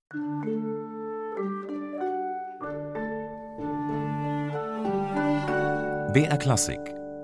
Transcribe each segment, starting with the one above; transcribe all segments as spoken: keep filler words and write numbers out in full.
B R Klassik.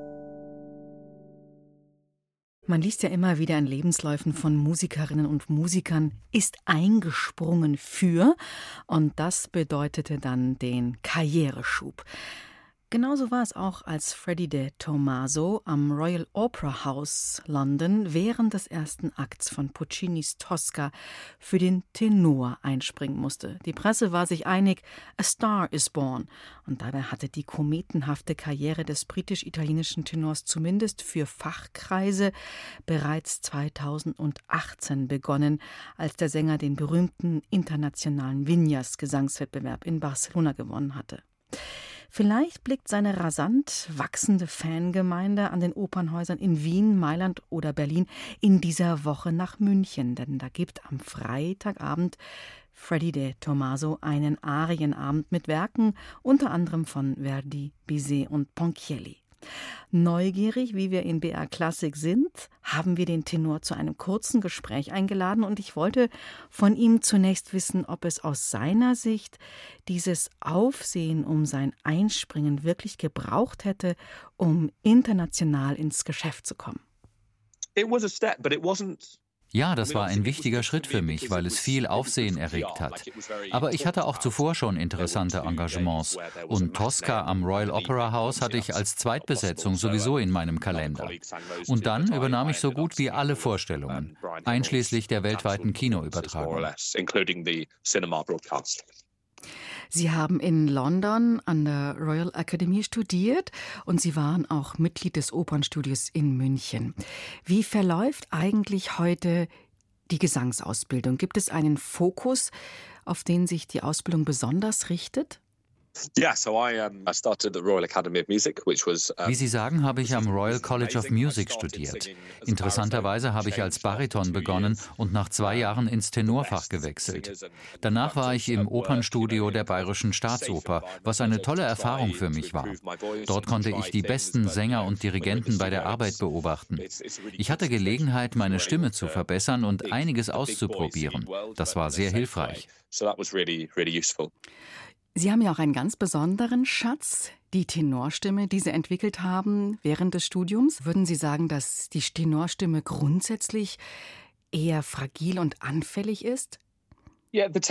Man liest ja immer wieder in Lebensläufen von Musikerinnen und Musikern, ist eingesprungen für, und das bedeutete dann den Karriereschub. Genauso war es auch, als Freddie de Tomaso am Royal Opera House London während des ersten Akts von Puccinis Tosca für den Tenor einspringen musste. Die Presse war sich einig, a star is born. Und dabei hatte die kometenhafte Karriere des britisch-italienischen Tenors zumindest für Fachkreise bereits zweitausendachtzehn begonnen, als der Sänger den berühmten internationalen Vinyas-Gesangswettbewerb in Barcelona gewonnen hatte. Vielleicht blickt seine rasant wachsende Fangemeinde an den Opernhäusern in Wien, Mailand oder Berlin in dieser Woche nach München, denn da gibt am Freitagabend Freddie de Tomaso einen Arienabend mit Werken unter anderem von Verdi, Bizet und Ponchielli. Neugierig, wie wir in B R Klassik sind, haben wir den Tenor zu einem kurzen Gespräch eingeladen und ich wollte von ihm zunächst wissen, ob es aus seiner Sicht dieses Aufsehen um sein Einspringen wirklich gebraucht hätte, um international ins Geschäft zu kommen. It was a step, but it wasn't. Ja, das war ein wichtiger Schritt für mich, weil es viel Aufsehen erregt hat. Aber ich hatte auch zuvor schon interessante Engagements. Und Tosca am Royal Opera House hatte ich als Zweitbesetzung sowieso in meinem Kalender. Und dann übernahm ich so gut wie alle Vorstellungen, einschließlich der weltweiten Kinoübertragung. Sie haben in London an der Royal Academy studiert und Sie waren auch Mitglied des Opernstudios in München. Wie verläuft eigentlich heute die Gesangsausbildung? Gibt es einen Fokus, auf den sich die Ausbildung besonders richtet? Wie Sie sagen, habe ich am Royal College of Music studiert. Interessanterweise habe ich als Bariton begonnen und nach zwei Jahren ins Tenorfach gewechselt. Danach war ich im Opernstudio der Bayerischen Staatsoper, was eine tolle Erfahrung für mich war. Dort konnte ich die besten Sänger und Dirigenten bei der Arbeit beobachten. Ich hatte Gelegenheit, meine Stimme zu verbessern und einiges auszuprobieren. Das war sehr hilfreich. Sie haben ja auch einen ganz besonderen Schatz, die Tenorstimme, die Sie entwickelt haben während des Studiums. Würden Sie sagen, dass die Tenorstimme grundsätzlich eher fragil und anfällig ist? Ja, die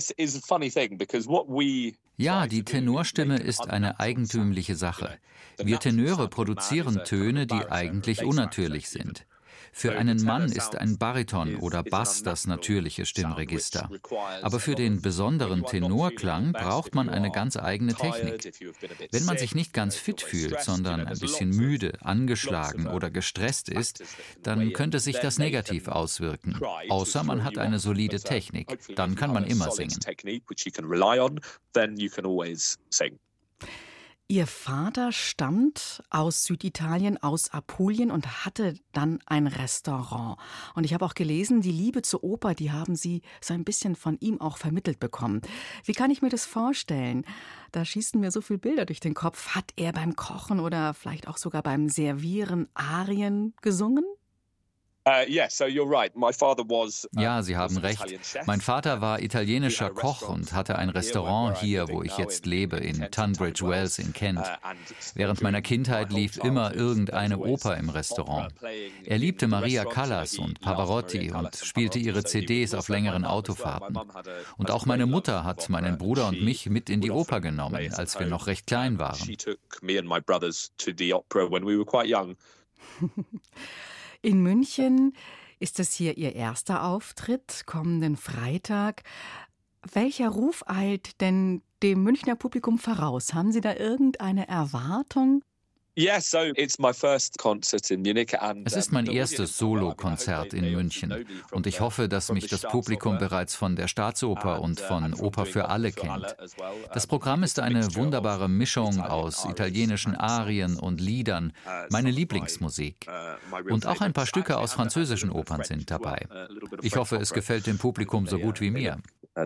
Tenorstimme ist eine eigentümliche Sache. Wir Tenöre produzieren Töne, die eigentlich unnatürlich sind. Für einen Mann ist ein Bariton oder Bass das natürliche Stimmregister. Aber für den besonderen Tenorklang braucht man eine ganz eigene Technik. Wenn man sich nicht ganz fit fühlt, sondern ein bisschen müde, angeschlagen oder gestresst ist, dann könnte sich das negativ auswirken. Außer man hat eine solide Technik. Dann kann man immer singen. Ihr Vater stammt aus Süditalien, aus Apulien und hatte dann ein Restaurant. Und ich habe auch gelesen, die Liebe zur Oper, die haben Sie so ein bisschen von ihm auch vermittelt bekommen. Wie kann ich mir das vorstellen? Da schießen mir so viele Bilder durch den Kopf. Hat er beim Kochen oder vielleicht auch sogar beim Servieren Arien gesungen? Ja, Sie haben recht. Mein Vater war italienischer Koch und hatte ein Restaurant hier, wo ich jetzt lebe, in Tunbridge Wells in Kent. Während meiner Kindheit lief immer irgendeine Oper im Restaurant. Er liebte Maria Callas und Pavarotti und spielte ihre C Ds auf längeren Autofahrten. Und auch meine Mutter hat meinen Bruder und mich mit in die Oper genommen, als wir noch recht klein waren. In München ist es hier Ihr erster Auftritt, kommenden Freitag. Welcher Ruf eilt denn dem Münchner Publikum voraus? Haben Sie da irgendeine Erwartung? Es ist mein erstes Solo-Konzert in München und ich hoffe, dass mich das Publikum bereits von der Staatsoper und von Oper für alle kennt. Das Programm ist eine wunderbare Mischung aus italienischen Arien und Liedern, meine Lieblingsmusik. Und auch ein paar Stücke aus französischen Opern sind dabei. Ich hoffe, es gefällt dem Publikum so gut wie mir.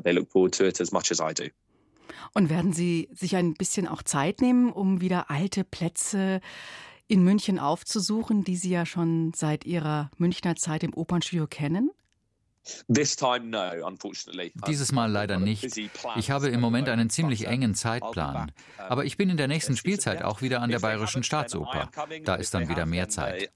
Und werden Sie sich ein bisschen auch Zeit nehmen, um wieder alte Plätze in München aufzusuchen, die Sie ja schon seit Ihrer Münchner Zeit im Opernstudio kennen? Dieses Mal leider nicht. Ich habe im Moment einen ziemlich engen Zeitplan. Aber ich bin in der nächsten Spielzeit auch wieder an der Bayerischen Staatsoper. Da ist dann wieder mehr Zeit.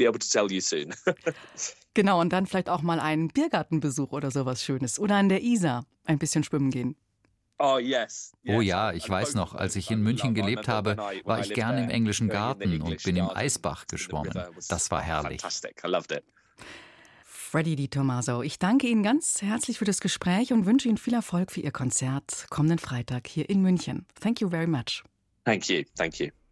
Genau, und dann vielleicht auch mal einen Biergartenbesuch oder sowas Schönes. Oder an der Isar ein bisschen schwimmen gehen. Oh ja, ich weiß noch, als ich in München gelebt habe, war ich gern im englischen Garten und bin im Eisbach geschwommen. Das war herrlich. Freddie Di Tommaso, ich danke Ihnen ganz herzlich für das Gespräch und wünsche Ihnen viel Erfolg für Ihr Konzert kommenden Freitag hier in München. Thank you very much. Thank you, thank you.